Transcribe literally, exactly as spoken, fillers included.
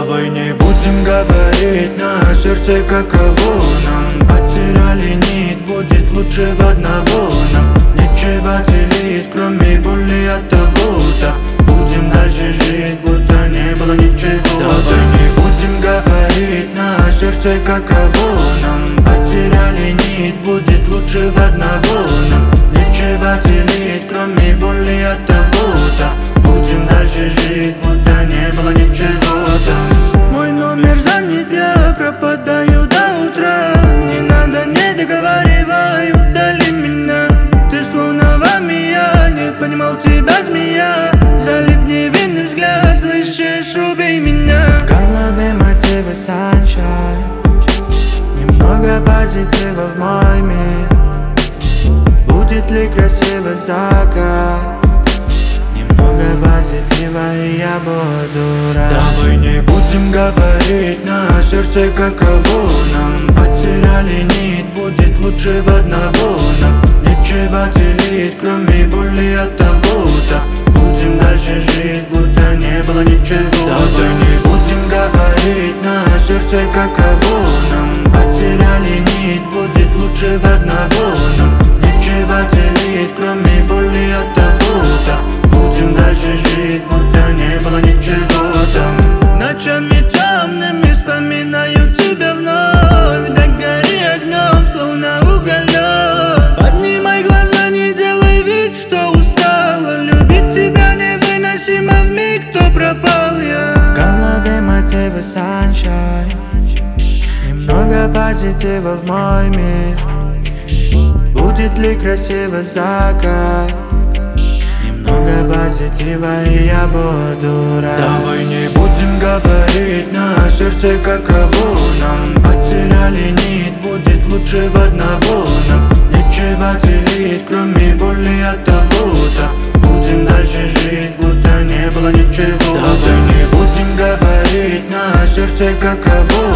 Давай не будем говорить на сердце каково нам. Потеряли нить, будет лучше в одного нам. Нечего делить, кроме боли от того-то. Будем дальше жить, будто не было ничего. Давай не будем говорить на сердце каково нам. Потеряли нить, будет лучше в одного нам. Нечего делить, кроме боли от того-то. Будем дальше жить, будто не было ничего там. Мой номер занят, я пропадаю до утра. Не надо, не договаривай, удали меня. Ты словно во мне, я не понимал тебя, змея. Залипни невинный взгляд, слышишь, убей меня. В голове мотивы sunshine, немного позитива в мой мир. Будет ли красиво закат? Немного позитива, и я буду рад. Давай не будем говорить на сердце каково нам. Потеряли нить, будет лучше в одного нам. Нечего делить, кроме боли от того-то. Будем дальше жить, будто не было ничего. Давай не будем говорить на сердце каково нам. Потеряли нить, будет лучше в одного нам. Нечего делить, кроме боли от того-то. Будем дальше жить, будто не было ничего там. Ночами темными вспоминаю тебя вновь. Да гори огнем, словно уголек. Поднимай глаза, не делай вид, что устала. Любить тебя невыносимо вмиг, кто пропал я. В голове мотивы sunshine, немного позитива в мой мир. Будет ли красиво закат? Немного позитива, и я буду рад. Давай не будем говорить на сердце каково нам. Потеряли нить, будет лучше в одного нам. Нечего делить, кроме боли от того-то. Будем дальше жить, будто не было ничего. Давай не будем говорить на сердце каково